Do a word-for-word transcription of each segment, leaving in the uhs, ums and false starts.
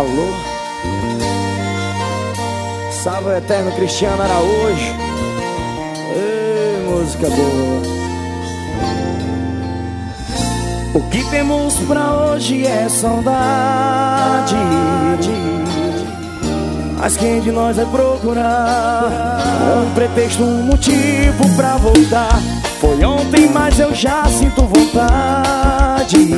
Alô? Salve o eterno Cristiano Araújo. Ei, música boa. O que temos pra hoje é saudade, mas quem de nós vai procurar um pretexto, um motivo pra voltar? Foi ontem, mas eu já sinto vontade.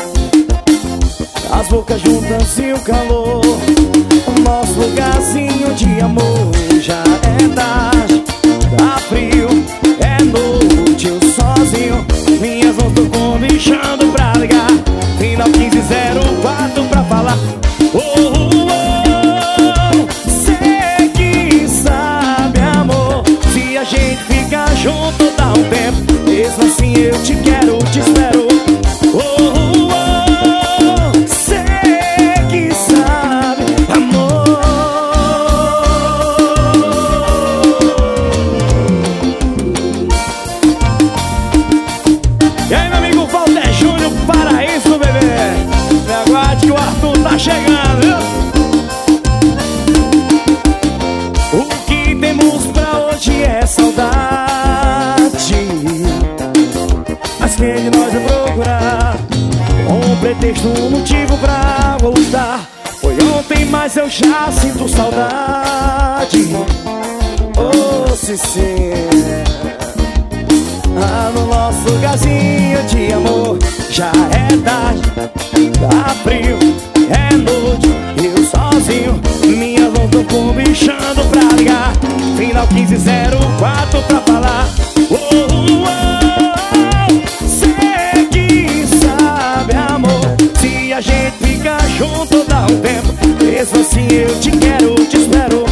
As bocas juntas e o calor, o nosso lugarzinho de amor. Já é tarde, tá frio, é noite, eu sozinho. Minhas mãos tão comichando pra ligar. Final quinze zero quatro pra falar. Oh, oh, oh, cê que sabe, amor, se a gente ficar junto dá um tempo. Mesmo assim eu te quero, te espero. Oh, oh, oh, cê que sabe, amor. E aí, meu amigo Walter Júnior, Paraíso, bebê. Me aguarde que o Arthur tá chegando, viu? O que temos pra hoje é saudade, mas quem de nós vai procurar um pretexto, um motivo pra voltar? Foi ontem, mas eu já sinto saudade. Oh, se sim. Ah, no nosso lugarzinho de amor. Já é tarde, tá frio, é noite, eu sozinho. Minhas mãos tão comichando pra ligar. Final quinze zero quatro pra falar. Oh, oh, oh, cê que sabe, amor, se a gente ficar junto dá um tempo. Mesmo assim eu te quero, te espero.